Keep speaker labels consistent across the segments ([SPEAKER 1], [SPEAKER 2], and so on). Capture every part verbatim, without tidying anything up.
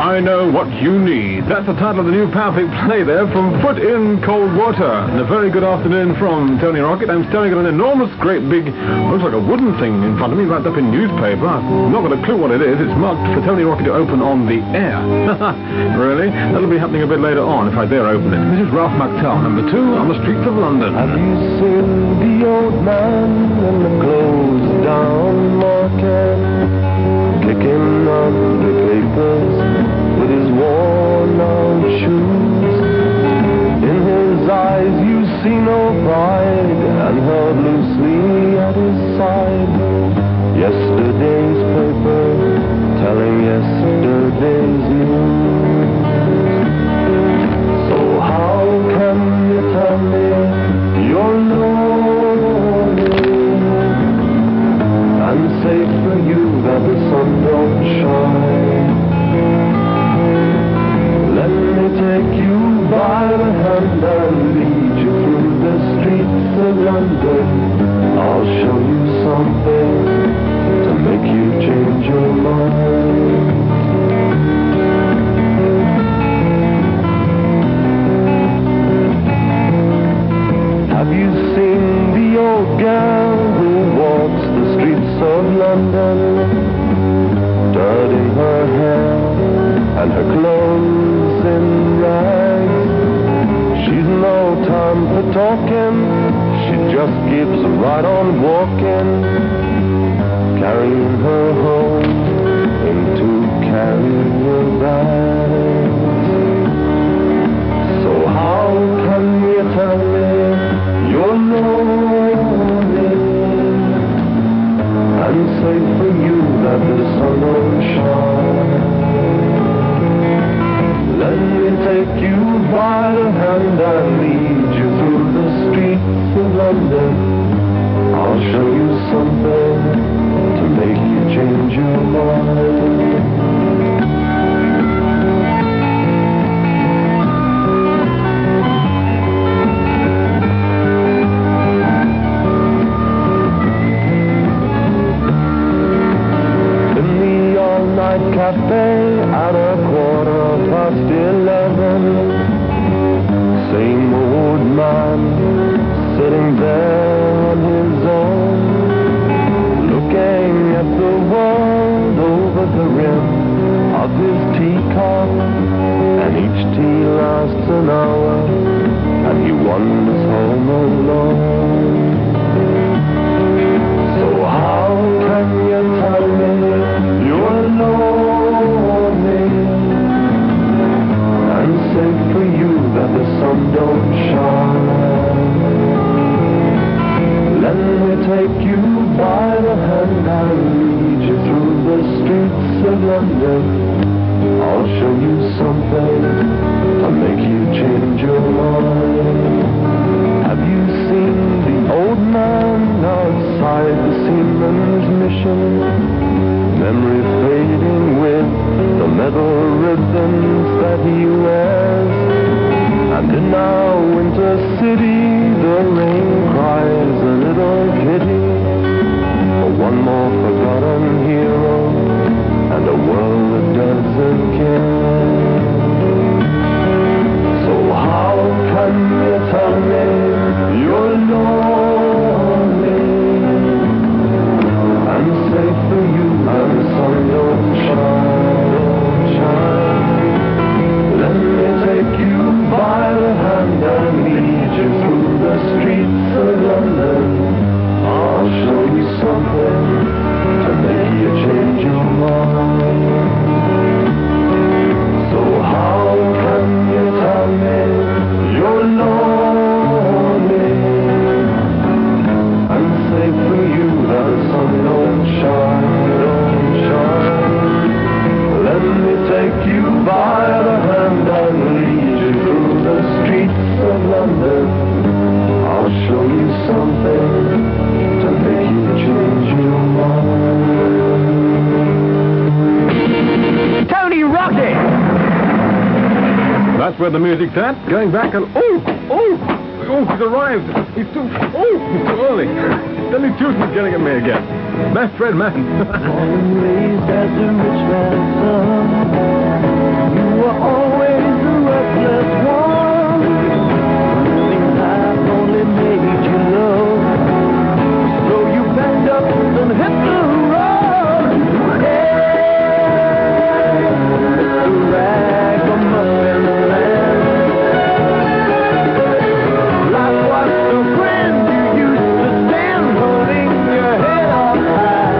[SPEAKER 1] I Know What You Need. That's the title of the new Powerpick play there from Foot in Cold Water. And a very good afternoon from Tony Rocket. I'm staring at an enormous, great, big, looks like a wooden thing in front of me, wrapped up in newspaper. I've not got a clue what it is. It's marked for Tony Rocket to open on the air. Really? That'll be happening a bit later on if I dare open it. This is Ralph McTell, number two, on the streets of London.
[SPEAKER 2] Have you seen the old man in the closed down market, kicking up the papers with his worn out shoes? In his eyes you see no pride, and held loosely at his side yesterday's paper, telling yesterday's news. So how can you tell me you're lonely, and say for you that the sun don't shine? Let me take you by the hand and lead you through the streets of London. I'll show you something to make you change your mind. Have you seen the old girl who walks the streets of London, dirt in her hair and her clothes in rags? She's no time for talking, she just keeps right on walking, carrying her home in two carrier bags. So how can you tell me you're lonely, and say for you that the sun don't shine? Let me take you by the hand and lead you through the streets of London. I'll show you something to make you change your mind. Cafe at a quarter past eleven, same old man sitting there on his own, looking at the world over the rim of his teacup, and each tea lasts an hour, and he wanders home alone. So how can you tell me you're lonely, and say for you that the sun don't shine? Let me take you by the hand and lead you through the streets of London. I'll show you something to make you change your mind. Have you seen the old man outside the Seaman's Mission? Memory fading with the metal ribbons that he wears. And in our winter city the rain cries a little pity for one more forgotten hero and a world that doesn't care. So how can you tell me you're lonely, and say for you that the sun don't shine, don't shine? Let me take you by the hand and lead you through the streets of London. I'll show you something to make you change your mind. So how can you tell me you're lonely, and say for you that the sun don't shine, don't shine? Let me take you by the hand and lead you through the streets of London. I'll show you something to make you change your mind.
[SPEAKER 1] Tony Rocket! That's where the music's at. Going back and... Oh! Oh! Oh, he's arrived. He's too... Oh! He's too early. Stanley Tucci's getting at me again. Best Fred Man.
[SPEAKER 2] Born and raised as a rich man's son, were always the restless one. Things I've only made you love. So you packed up and hit the road. Hey, Mister Ragamuffin Man. Life was so grand you used to stand holding your head up high.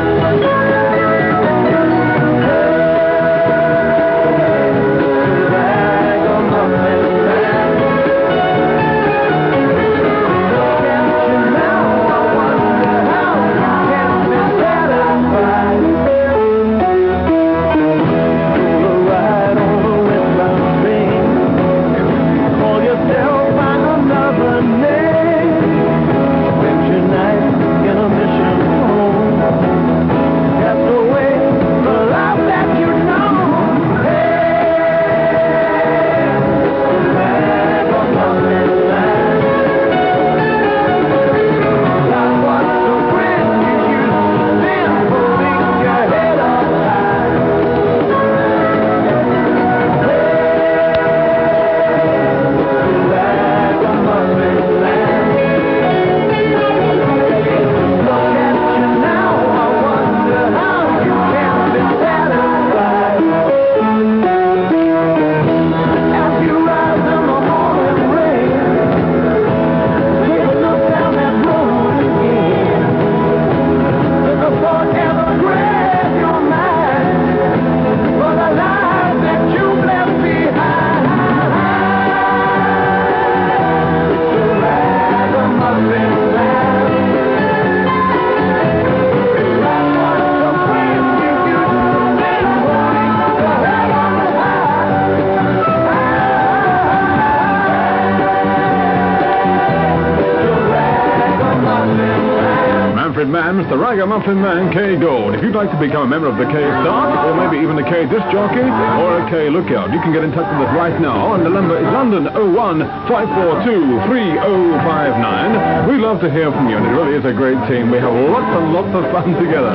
[SPEAKER 1] Man, Mister Ragamuffin Man, K Gold. If you'd like to become a member of the K Start, or maybe even a K Disc Jockey, or a K Lookout, you can get in touch with us right now, and the number is London oh one, five four two, three oh five nine. We love to hear from you, and it really is a great team. We have lots and lots of fun together.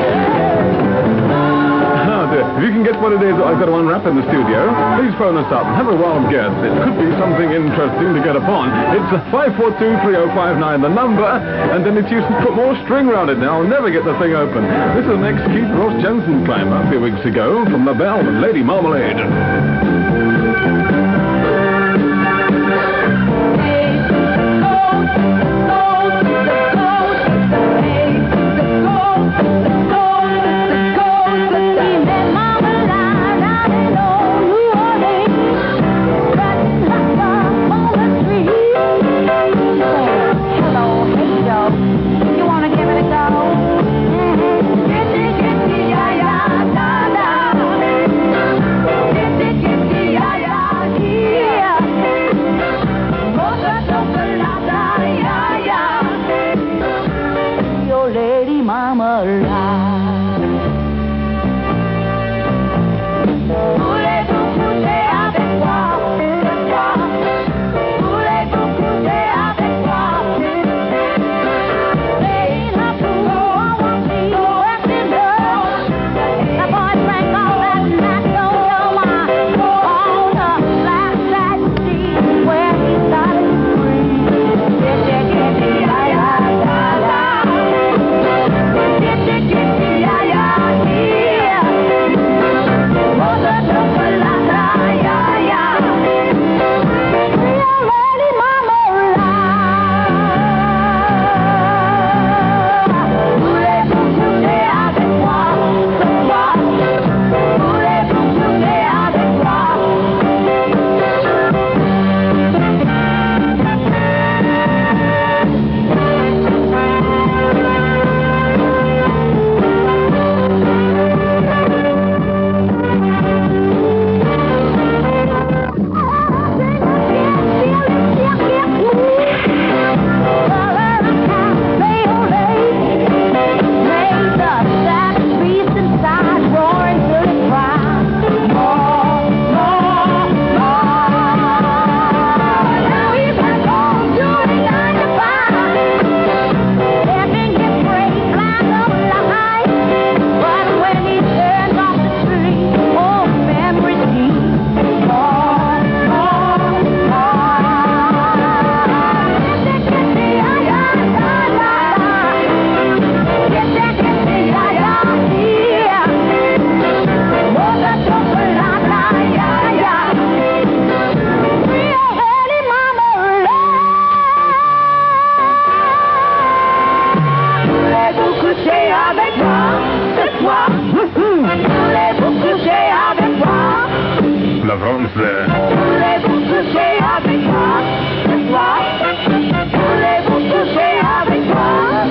[SPEAKER 1] If you can get what it is that I've got to unwrap in the studio, please phone us up and have a wild guess. It could be something interesting to get upon. It's five four two, three oh five nine, the number, and then it's used to put more string around it now. I'll never get the thing open. This is the next Keith Ross Jensen climber a few weeks ago from the Bell and Lady Marmalade.
[SPEAKER 3] Did coucher avec moi ce soir. Voulez-vous coucher avec moi?
[SPEAKER 1] La France there.
[SPEAKER 3] Voulez-vous coucher avec moi ce soir? Voulez-vous coucher avec moi?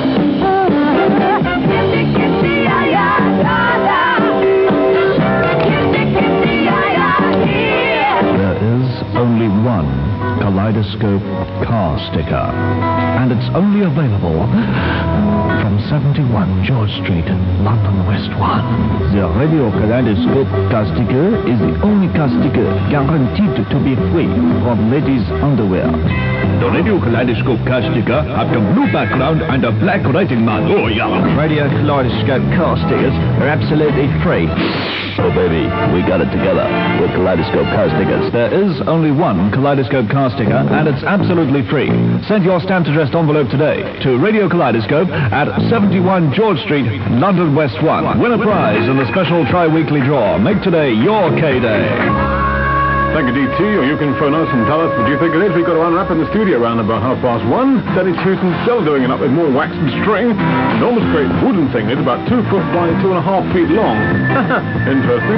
[SPEAKER 3] Kitty, kitty, aïe, aïe, aïe. Kitty, kitty, aïe, aïe.
[SPEAKER 4] There is only one Kaleidoscope car sticker, and it's only available from seventy-one George Street, London West one. The Radio Kaleidoscope car sticker is the only car sticker guaranteed to be free from ladies' underwear. The Radio Kaleidoscope car sticker have a blue background and a black writing mark. Oh, yeah. Radio Kaleidoscope car stickers are absolutely free. Oh, baby, we got it together with Kaleidoscope car stickers. There is only one Kaleidoscope car sticker, and it's absolutely free. Send your stamped addressed envelope today to Radio Kaleidoscope at seventy-one George Street, London West one. Win a prize in the special tri-weekly draw. Make today your K-Day.
[SPEAKER 1] Thank you, D T, or you can phone us and tell us what you think it is. We've got to unwrap in the studio around about half past one. Dennis Houston still doing it up with more wax and string. Enormous great wooden thing. It's about two foot by two and a half feet long. Interesting,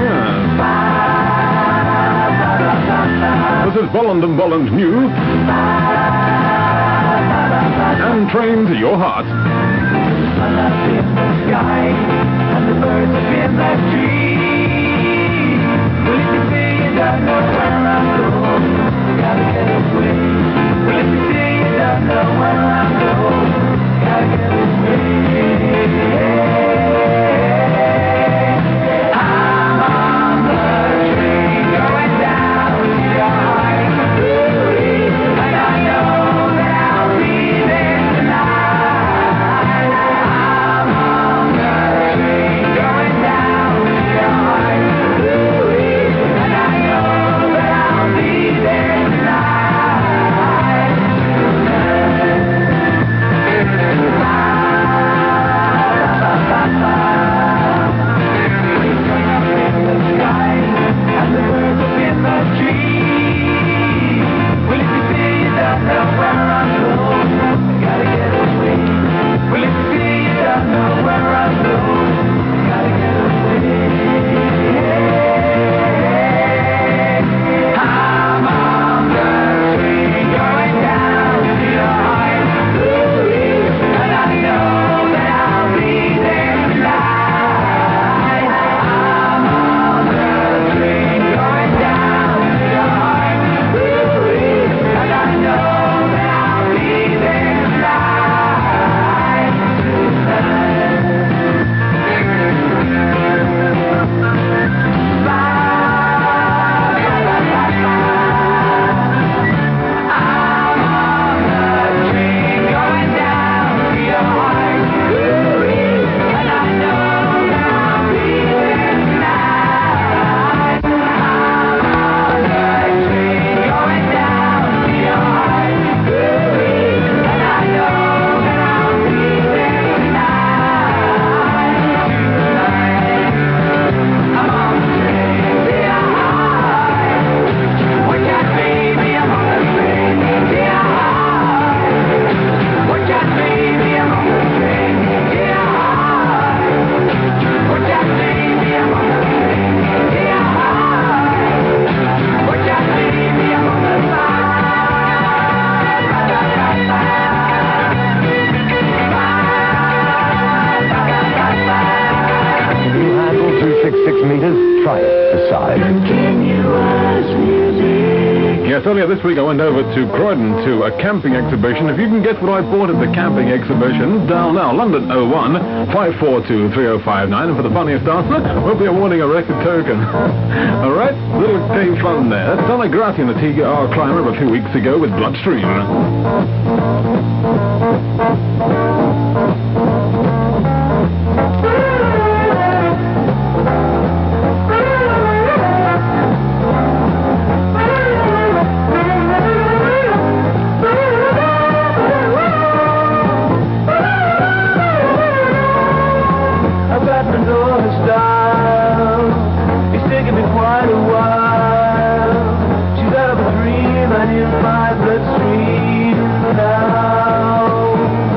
[SPEAKER 1] yeah. This is Bolland and Bolland New. And Train to Your Heart.
[SPEAKER 2] Sky, and the birds up in the tree. Well, if you say you don't know where I'm going, you gotta get away. Well, if you say you don't know where I'm going, you gotta get away. I'm on the train going down to your heart, and I know that I'll be there tonight. I'm on the train going down to your heart, and I know that I'll be there tonight. Going up in the sky, and the birds up in the tree. Well, if you say you don't know where I'm going, you gotta get away. Well, if you say you don't know where I'm going, you gotta get away. I'm on the train going down to your heart, and I know that I'll be there tonight. I'm on the train going down to your heart, and I know that I'll be there tonight. I'm on the train going down to your heart, and I know that I'll be there tonight. I'm on the train going down to your heart, and I know that I'll be there tonight. I'm on the train to your heart. Watch out, baby, I'm on the train to your heart. Watch out, baby, I'm on the train to your heart. Watch out, baby, I'm on the train to your heart. Watch out, baby, I'm on the
[SPEAKER 5] You handle two six six meters? Try it. Decide.
[SPEAKER 2] Continuous music.
[SPEAKER 1] Yes, earlier this week I went over to Croydon to a camping exhibition. If you can guess what I bought at the camping exhibition, dial now, London oh one, five four two, three oh five nine, and for the funniest answer, we'll be awarding a record token. All right, little game fun there. That's Donna Grassi and the T R Climber of a few weeks ago with Bloodstream.
[SPEAKER 2] I've got the North Star. It's taken me quite a while. She's out of a dream and in my bloodstream now.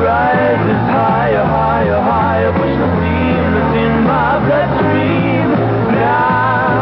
[SPEAKER 2] rises higher, higher, higher. Push the steam that's in my bloodstream now.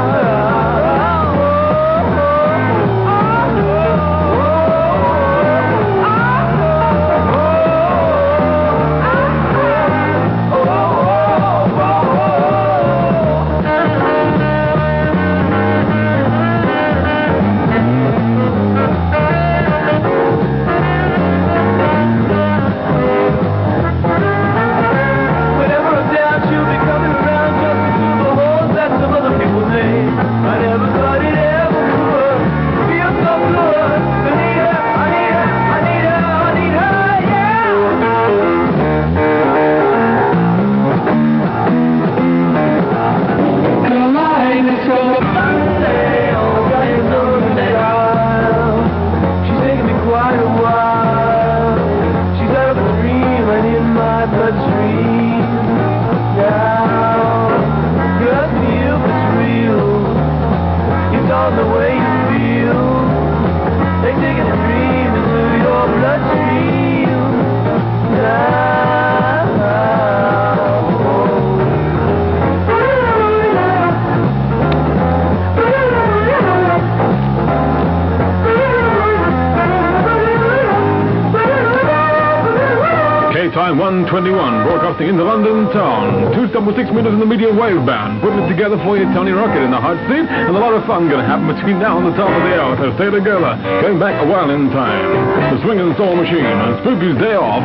[SPEAKER 1] Time one twenty-one, broadcasting into London town. Two double six meters in the medium wave band. Putting it together for you, Tony Rocket in the hot seat. And a lot of fun going to happen between now and the top of the hour. So stay together. Going back a while in time. The Swingin' Soul Machine on Spooky's Day Off.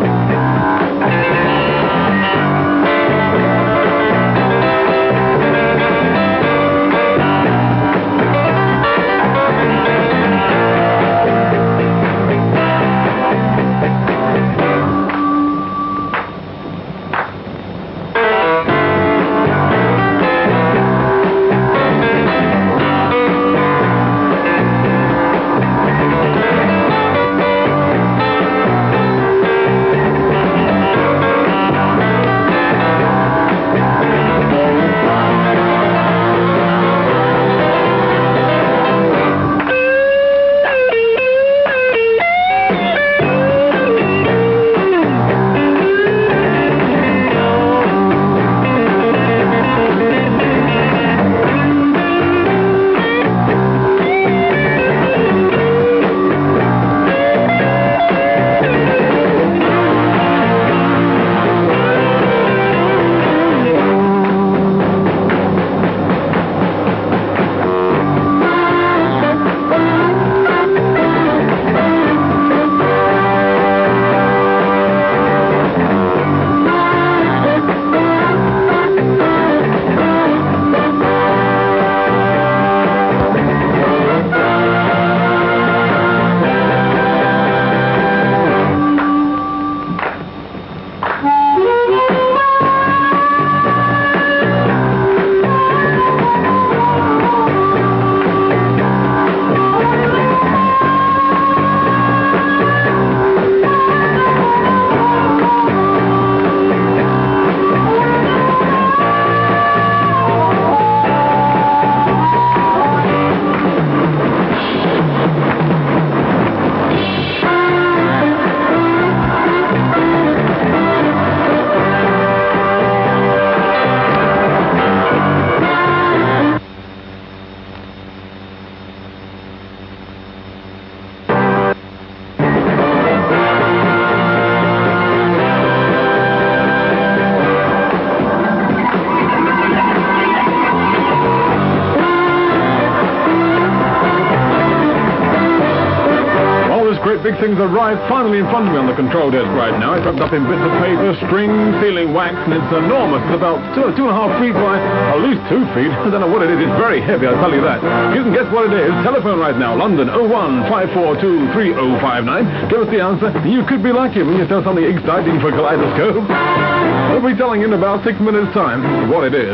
[SPEAKER 1] Big things arrive finally in front of me on the control desk right now. It's wrapped up in bits of paper, string, sealing wax, and it's enormous. It's about two, two and a half feet by at least two feet. I don't know what it is. It's very heavy, I'll tell you that. If you can guess what it is, telephone right now. London oh one five four two three oh five nine. Give us the answer. You could be lucky when you tell something exciting for Kaleidoscope. We'll be telling in about six minutes' time what it is.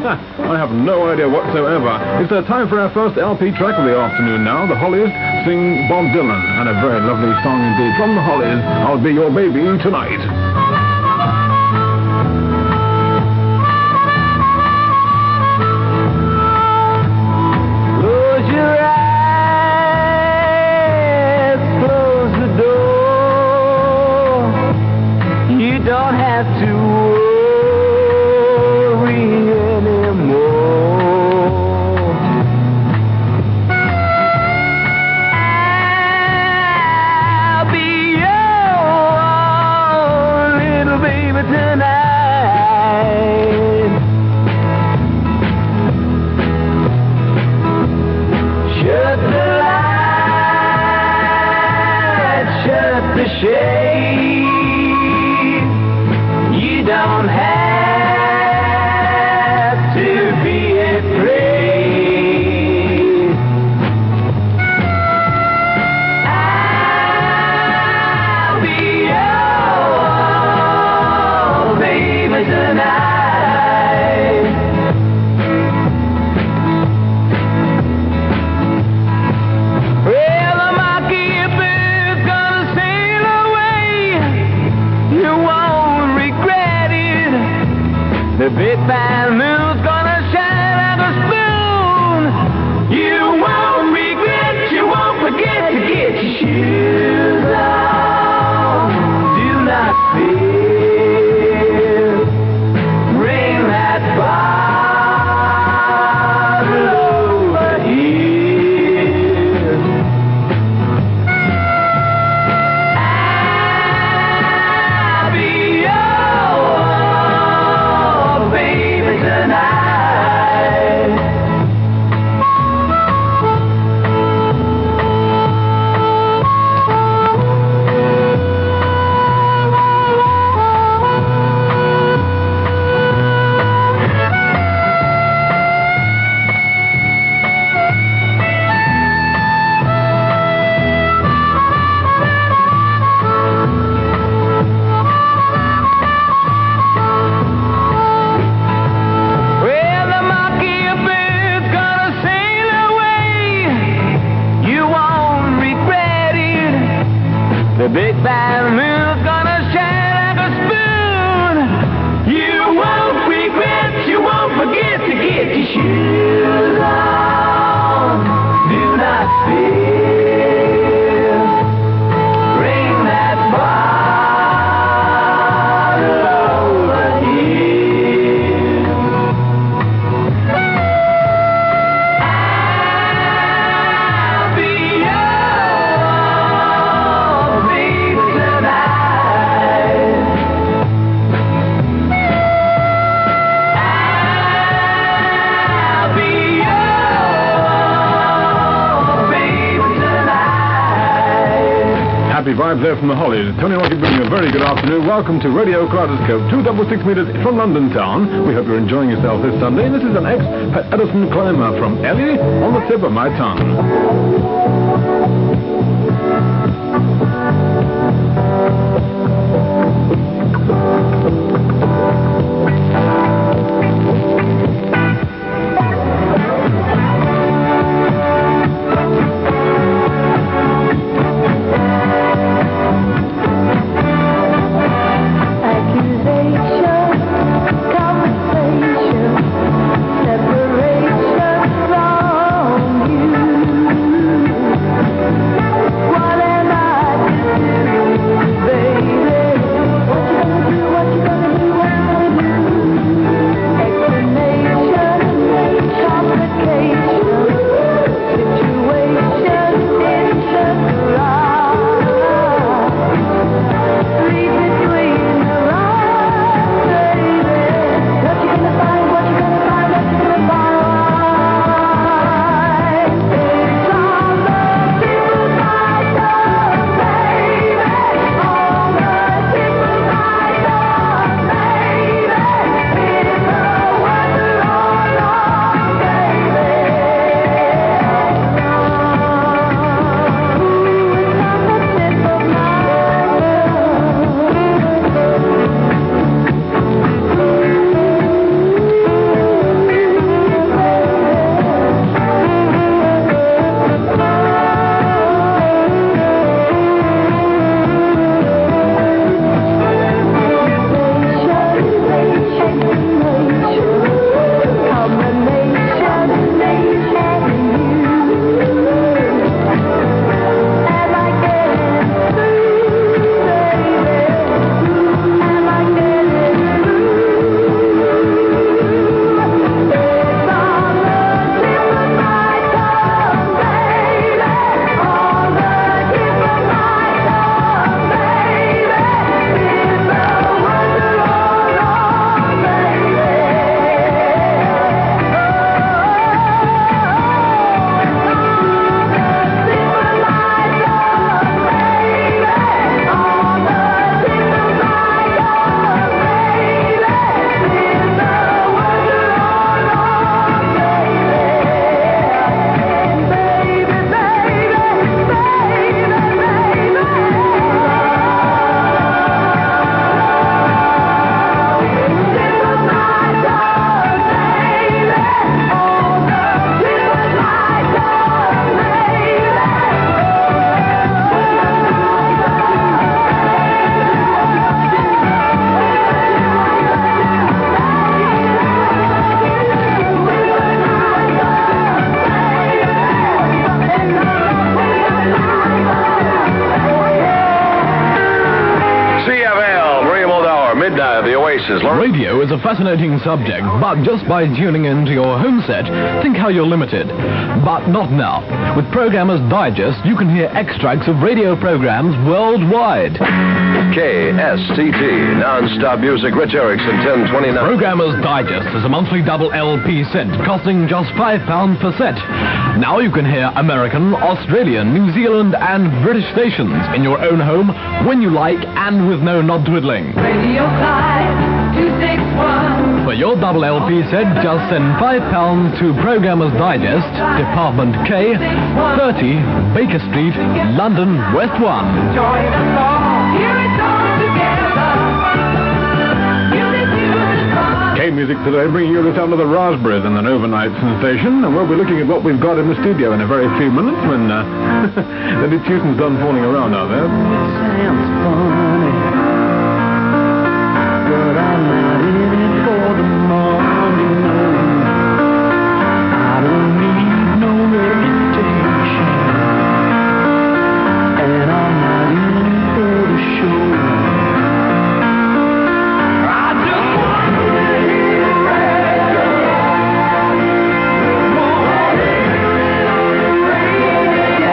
[SPEAKER 1] I have no idea whatsoever. It's uh, time for our first L P track of the afternoon now. The Hollies sing Bob Dylan, and a very lovely song indeed from the Hollies, I'll Be Your Baby Tonight.
[SPEAKER 2] don't have to worry anymore. I'll be your little baby tonight. Shut the light, shut the shade. You don't have to be afraid. I'll be your baby tonight. Well, the mockingbird gonna sail away. You won't regret it. The big bad moon's gonna shine like a spoon. You won't regret, you won't forget to get your shoes on. Do not fear. Bring that bottle over here. I'll be your baby tonight. Well, the mockingbird's gonna sail away. You won't regret it. The big bad moon's gonna shine like a spoon. You won't regret, you won't forget to get your shoes on. Do not fear. Bring that bottle over here. I'll be your baby tonight. I'll be your baby tonight.
[SPEAKER 1] Happy vibes there from the Hollies. Tony Rocket bringing you a very good afternoon. Welcome to Radio Kaleidoscope, two double six meters from London town. We hope you're enjoying yourself this Sunday. This is an ex-Pat Edison climber from Ellie on the tip of my tongue.
[SPEAKER 3] Accusation, conversation, separation from you.
[SPEAKER 6] Midnight, the Oasis.
[SPEAKER 4] Radio is a fascinating subject, but just by tuning into your home set, think how you're limited. But not now. With Programmer's Digest, you can hear extracts of radio programs worldwide.
[SPEAKER 6] K S T T, non-stop music, Rich Erickson, ten twenty-nine.
[SPEAKER 4] Programmer's Digest is a monthly double L P set, costing just five pounds per set. Now you can hear American, Australian, New Zealand, and British stations in your own home, when you like, and with no knob twiddling.
[SPEAKER 3] Radio five two six one.
[SPEAKER 4] For your double L P set, just send five pounds to Programmer's Digest, Department K, thirty, Baker Street, London, West one.
[SPEAKER 3] Join us all, hear it all together. Music to the song.
[SPEAKER 1] K-Music today, bringing you the sound of the Raspberries and an overnight sensation, and we'll be looking at what we've got in the studio in a very few minutes when uh, the Tueson's done falling around out there.
[SPEAKER 2] Sounds funny, but I'm not in it for the money, no. I don't need no reputation, and I'm not in it for the show. I just want to hear the radio. Want to hear the radio.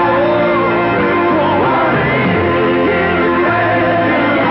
[SPEAKER 2] Want to hear the radio.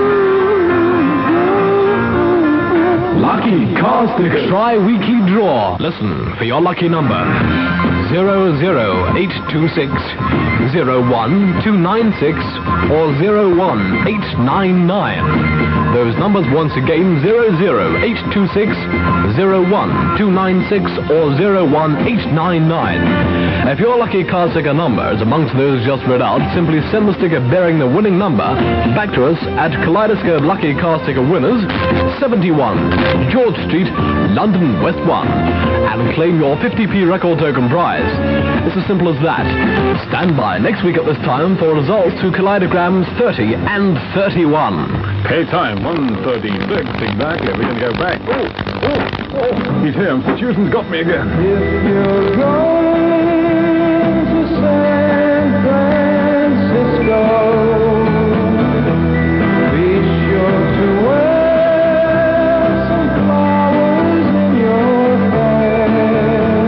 [SPEAKER 4] Tri-weekly draw. Listen for your lucky number. zero zero eight two six, zero one two nine six or zero one eight nine nine. Those numbers once again, zero zero eight two six, zero one two nine six or zero one eight nine nine. If your lucky car sticker number is amongst those just read out, simply send the sticker bearing the winning number back to us at Kaleidoscope Lucky Car Sticker Winners, seventy-one George Street, London West one, and claim your fifty p record token prize. It's as simple as that. Stand by next week at this time for results to Kaleidograms thirty and thirty-one.
[SPEAKER 1] Okay, time, one thirty-six exactly. We're going to go back. Oh, oh, oh. He's here. Mister Hewson's got me again.
[SPEAKER 2] If you're going to San Francisco, be sure to wear some flowers in your hair.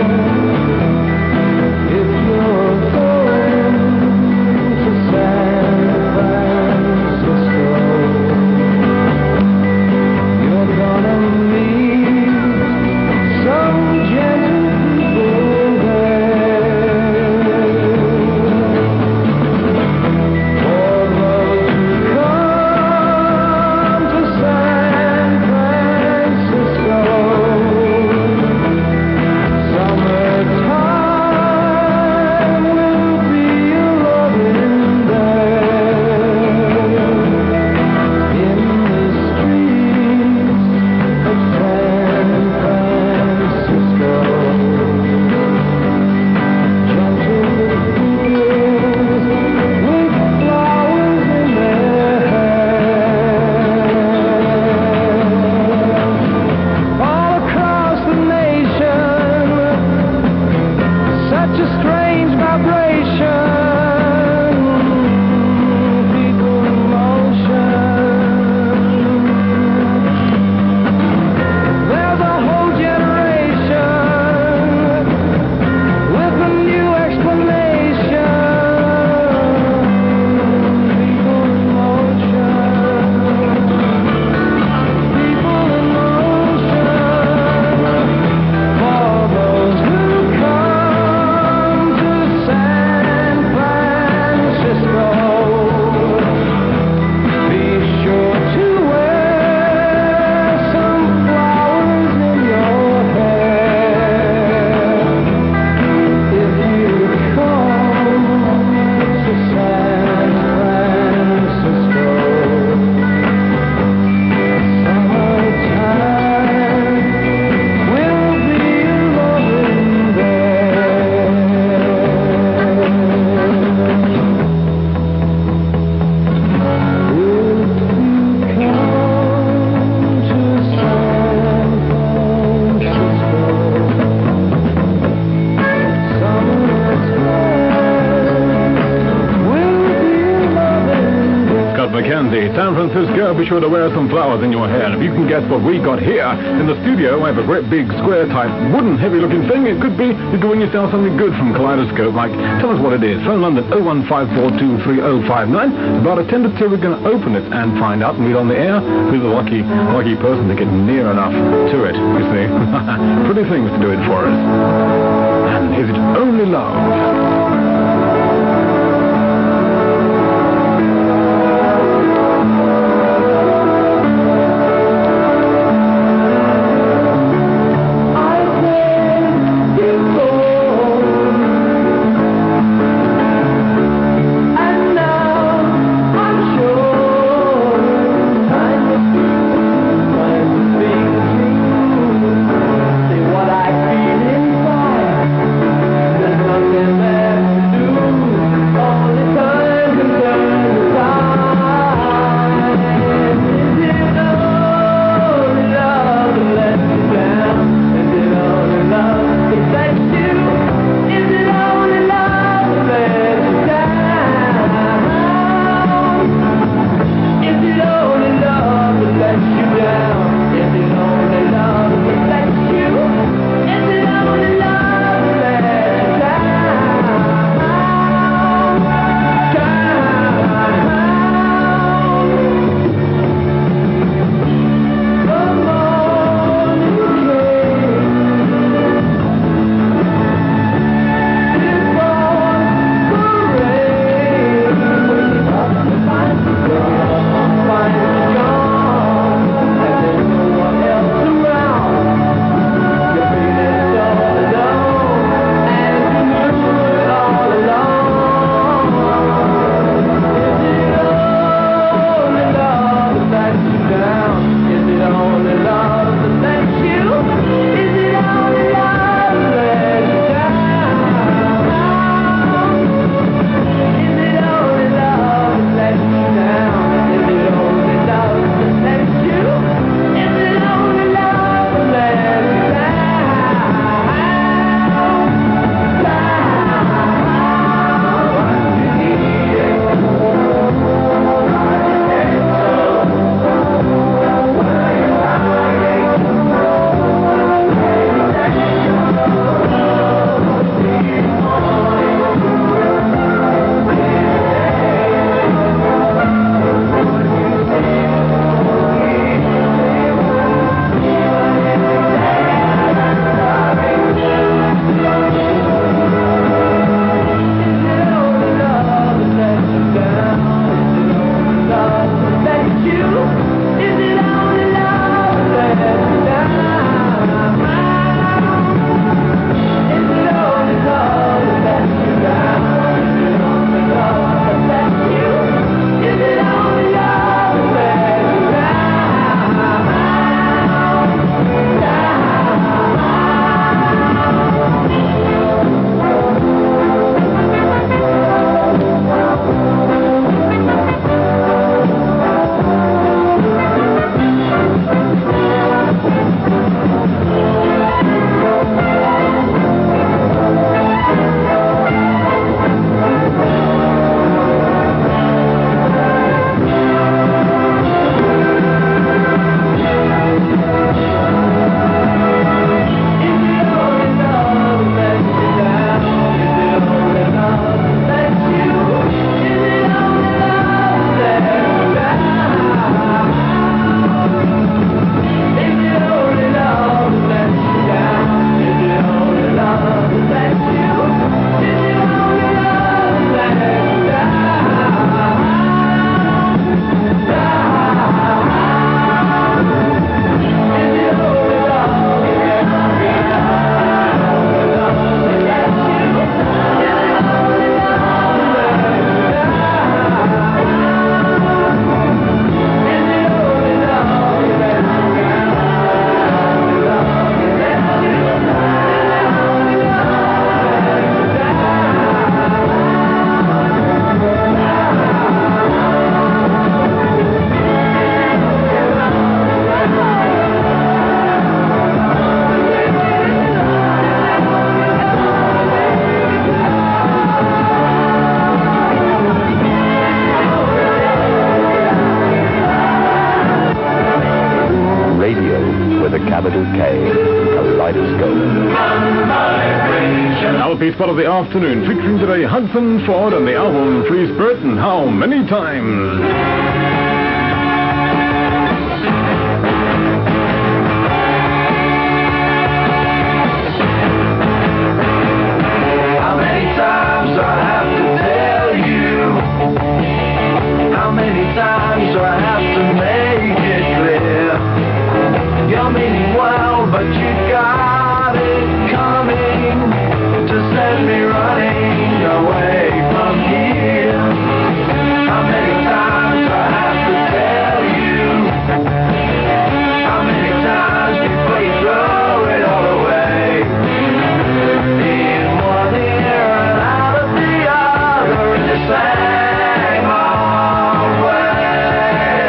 [SPEAKER 2] If you're going to San Francisco, you're gonna meet some gentle people there. For those who come to San Francisco, summertime will be a loving there. In the streets of San Francisco, gentle figures with flowers in their hair. All across the nation, such a strange vibration, people in motion. There's a whole generation with a new explanation. People in motion. People in motion. For those who come to San Francisco, be sure to wear some flowers in your hair. If you come to San Francisco, summertime will be loving there. If you come to San Francisco, summertime will be loving there.
[SPEAKER 1] Scott McKenzie, San Francisco, be sure to wear some flowers in your hair. And if you can guess what we got here in the studio, I have a great big square type wooden heavy looking thing. It could be you could win yourself something good from Kaleidoscope, like tell us what it is. Phone London oh one five four two three oh five nine. About a ten to two we're going to open it and find out and read on the air who's the lucky lucky person to get near enough to it, you see. Pretty things to do it for us. And is it only love?
[SPEAKER 2] What I feel inside, there's nothing left
[SPEAKER 5] Avenue K, Kaleidoscope.
[SPEAKER 1] L P spot of the afternoon, featuring today Hudson Ford and the album Free Spirit and How Many Times.
[SPEAKER 2] How many times do I have to tell you? How many times do I have to make it clear? You're meaning well, but you got it coming to send me running away from here. How many times do I have to tell you? How many times before you throw it all away? In one ear and out of the other in the same old way.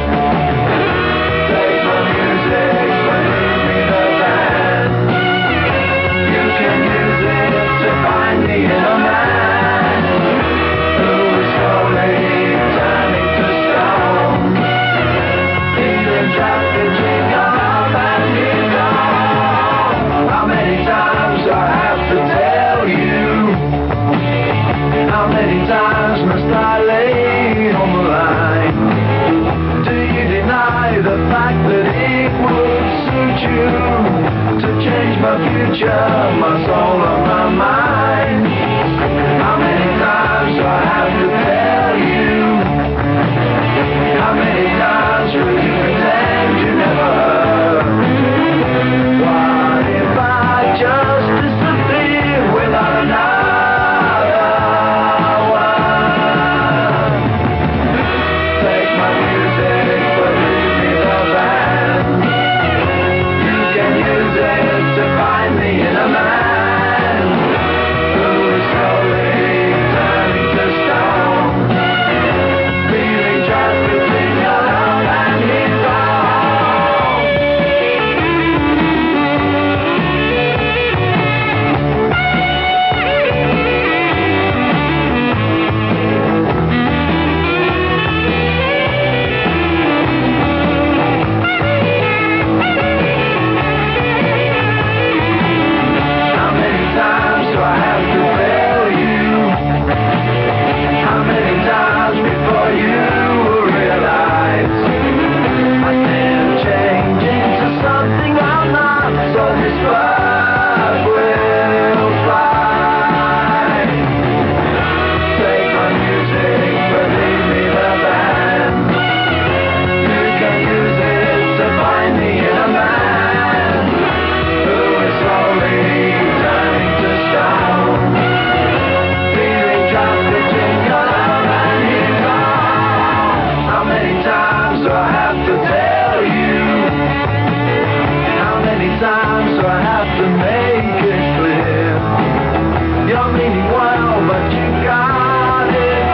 [SPEAKER 2] Take my music, but leave me the band. You can use it to find the inner man who is slowly turning to stone. Feeling trapped between your love and his own. How many times do I have to tell you? How many times must I lay on the line? Do you deny the fact that it would suit you to change my future, my soul and my mind? How many times do I have to tell you? How many times will you pretend you never heard? What if I just disappear without another word? Take my music, but leave me the band. You can use it to find the inner man who is slowly turning to stone. Feeling trapped between your love and his own. How many times do I have to tell you? How many times before you realize I still change into something I'm not, so this bird will fly. Take my music, but leave me the band. You can use it to find the inner man who is slowly turning to stone. Feeling trapped between your love and his own. How many times do I have to tell you? How many times do I have to make it clear? You're meaning well, but you got it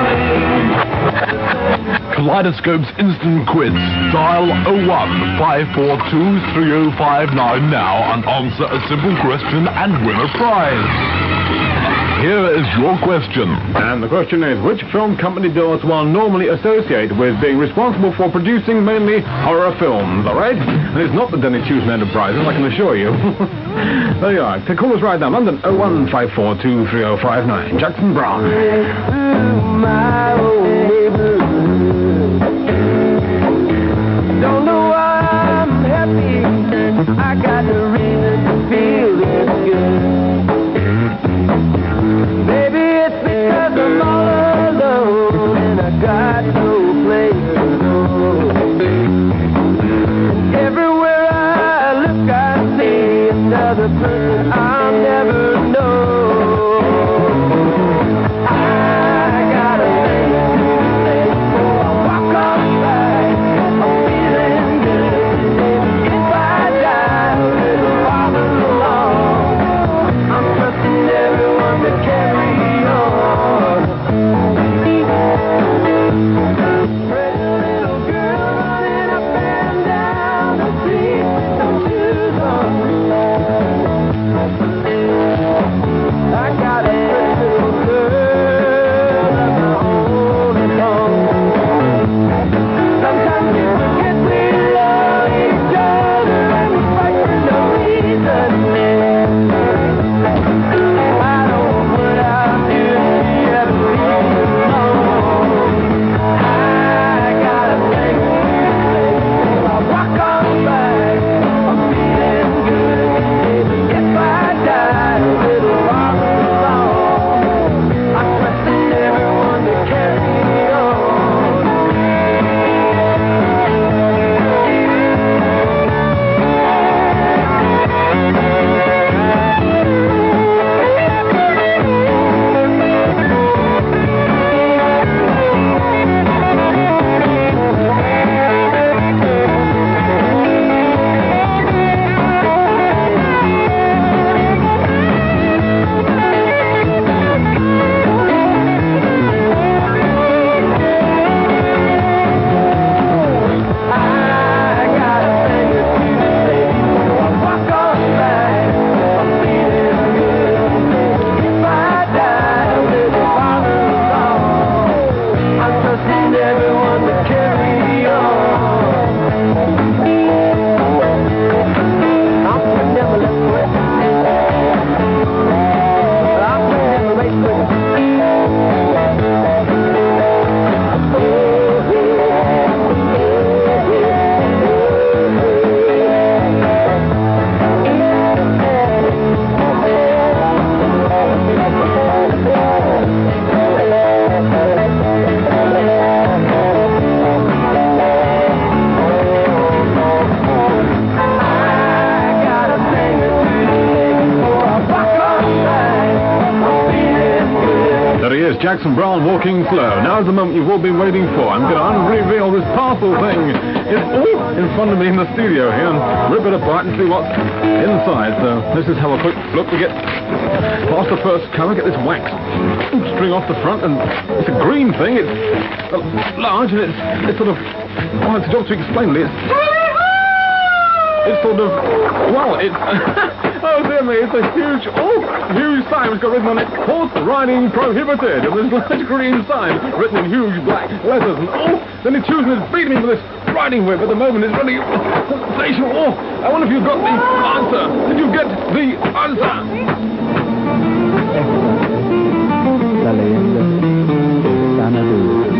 [SPEAKER 2] coming.
[SPEAKER 4] Kaleidoscope's instant quiz. Dial oh one, five four two, three oh five nine now and answer a simple question and win a prize. Here is your question.
[SPEAKER 1] And the question is, which film company does one normally associate with being responsible for producing mainly horror films, all right? And it's not the Dennis Hughes Enterprises, I can assure you. There you are. To call us right now, London, oh one, five four two, three oh five nine. Jackson Brown.
[SPEAKER 2] My old neighborhood. Don't know why I'm happy. I got the reason to feel this good. Maybe it's because I'm all alone and I got no place to go. Everywhere I look, I see another person I'll never know. I
[SPEAKER 1] Jackson Browne, Walking Slow. Now's the moment you've all been waiting for. I'm going to unreveal this parcel thing. It's all in front of me in the studio here, and rip it apart and see what's inside. So this is how a quick look we get past the first cover, get this wax string off the front, and it's a green thing. It's uh, large, and it's, it's sort of, oh, it's difficult to explain really. It's, it's sort of, well, it's, oh dear me, it's a huge, oh, huge sign which got written on it, horse riding prohibited, and this large green sign written in huge black letters, and oh, then it's choosing it's beating me with this riding whip at the moment. It's really sensational. Oh, I wonder if you got the answer. Did you get the answer?
[SPEAKER 7] La leyenda de Xanadu.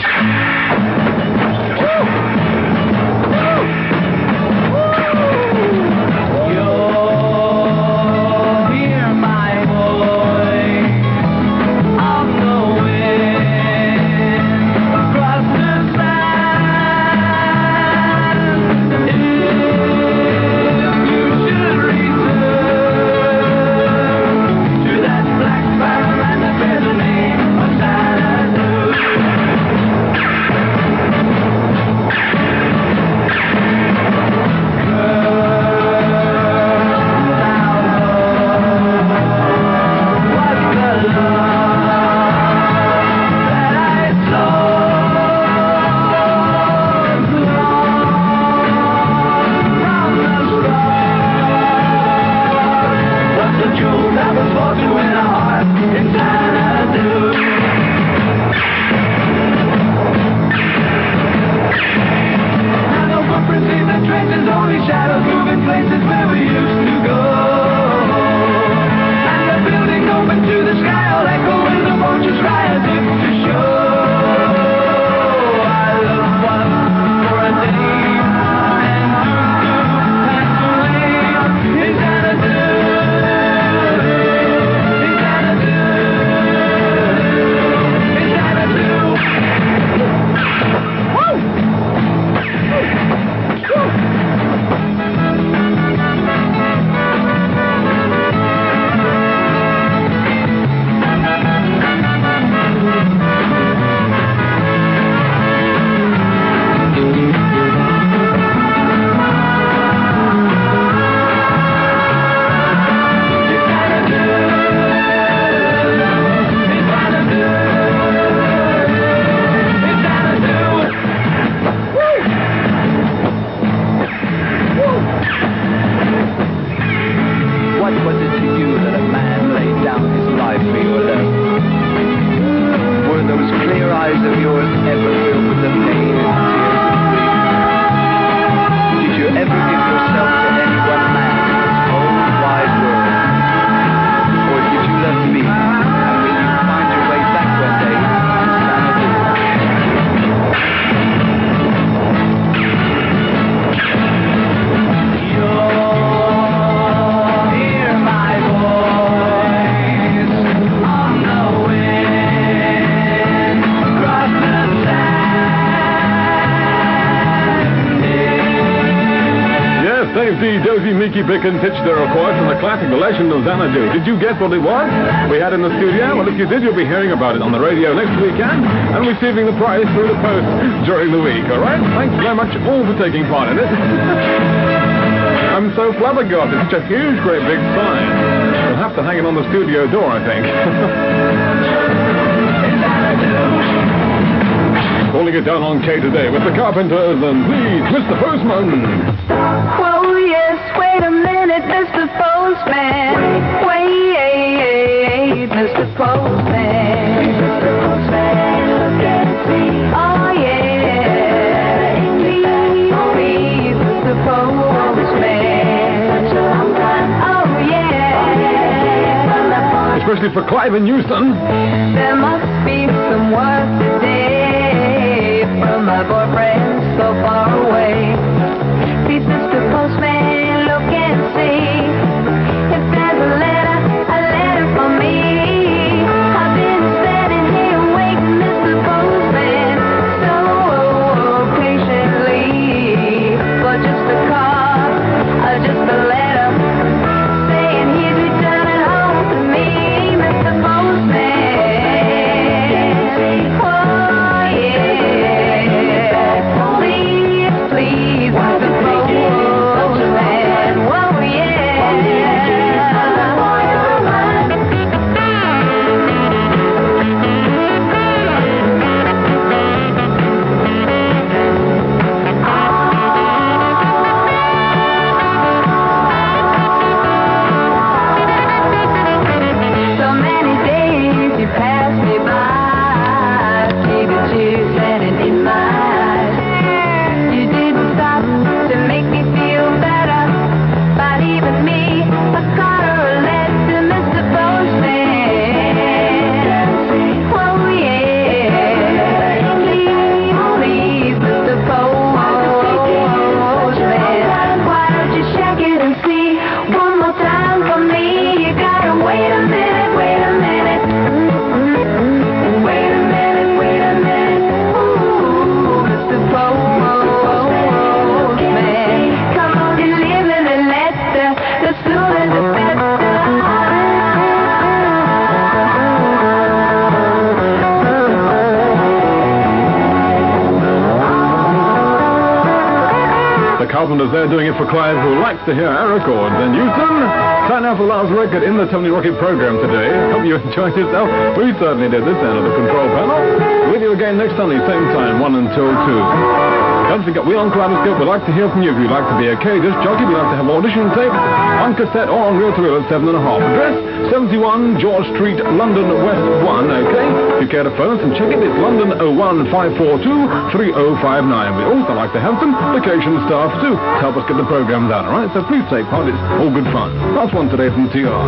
[SPEAKER 1] Mickey Bick and Titch there, of course, from the classic The Legend of Xanadu. Did you guess what it was we had in the studio? Well, if you did, you'll be hearing about it on the radio next weekend and receiving the prize through the post during the week, all right? Thanks very much all for taking part in it. I'm so flabbergasted. It's such a huge, great big sign. We'll have to hang it on the studio door, I think. Holding it down on K today with the Carpenters and please, Mister Postman.
[SPEAKER 3] Whoa, yes, wait a minute, Mister Postman. Wait, Mister Postman. Mister Postman, look and see. Oh, yeah. Please, Mister Postman. Oh, yeah.
[SPEAKER 1] Especially for Clive and Newton.
[SPEAKER 3] There must be some work today from my boyfriend so far away. Please, Mister Postman, look and see if there's a letter, a letter for me. I've been standing here waiting, Mister Postman, so patiently for just a card, or just a letter saying he's returning home to me, Mister Postman.
[SPEAKER 1] Carpenters there doing it for Clive, who likes to hear our records. And Houston, time now for the last record in the Tony Rocket program today. Hope you enjoyed yourself. We certainly did this end of the control panel. With you again next Sunday, same time, one until two. Don't forget, we on Kaleidoscope would like to hear from you. If you'd like to be a K-disc jockey, we'd like to have audition tape on cassette or on reel-to-reel at seven and a half. Address, seventy-one George Street, London, West one, okay? If you care to phone us and check it, it's London oh one five four two three oh five nine. We also like to have some vacation staff, too, to help us get the programs out, all right? So please take part. It's all good fun. Last one today from T R.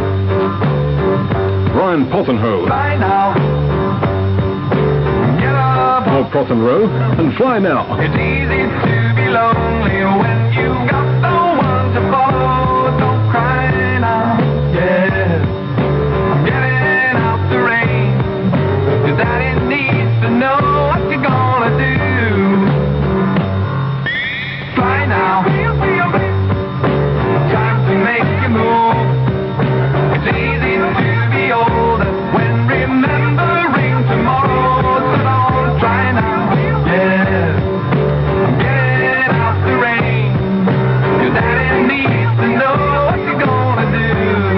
[SPEAKER 1] Brian Pottenhove.
[SPEAKER 2] Bye now.
[SPEAKER 1] Or Pottenhove, and fly now.
[SPEAKER 2] It's easy to be lonely when you got no one to follow. Don't cry now, yeah. I'm getting out the rain. Your daddy needs to know what you're gonna do. Fly now. Time to make you move. It's easy to be older when remembering tomorrow. So don't try now, yeah. I'm getting out the rain. Your daddy needs to know what you're gonna do.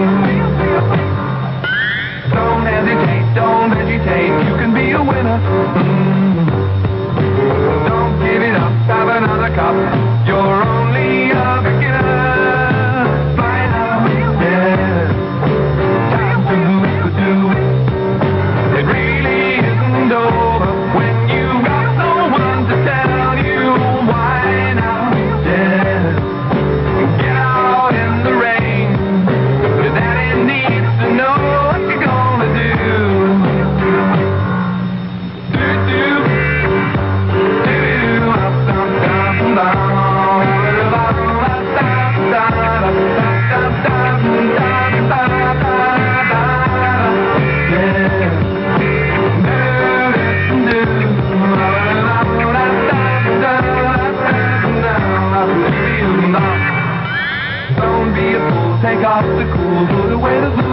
[SPEAKER 2] Don't hesitate, don't vegetate. You can be a winner. Mm. Don't give it up, have another cup. You're only a beginner. Fly now, yeah. Time to move to do it. It really isn't over when you got no one to tell you why now, yeah. Get out in the rain. Your daddy needs to know what you're gonna do. Do do do do up down down down. Don't be a fool, take off the cool, put away the blue.